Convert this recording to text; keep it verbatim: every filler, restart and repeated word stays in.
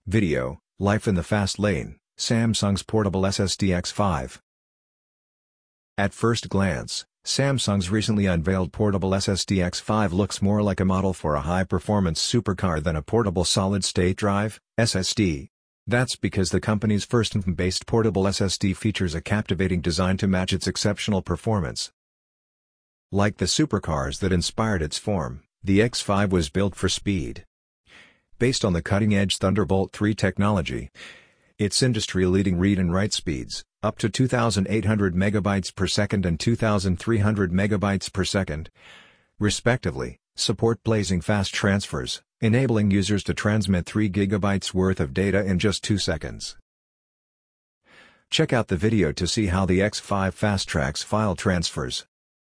Video, Life in the Fast Lane, Samsung's portable S S D X five. At first glance, Samsung's recently unveiled portable S S D X five looks more like a model for a high-performance supercar than a portable solid-state drive S S D. That's because the company's first N V M-based portable S S D features a captivating design to match its exceptional performance. Like the supercars that inspired its form, the X five was built for speed. Based on the cutting-edge Thunderbolt three technology, its industry-leading read and write speeds, up to two thousand eight hundred megabytes per second and two thousand three hundred megabytes per second, respectively, support blazing fast transfers, enabling users to transmit three gigabytes worth of data in just two seconds. Check out the video to see how the X five fast-tracks file transfers.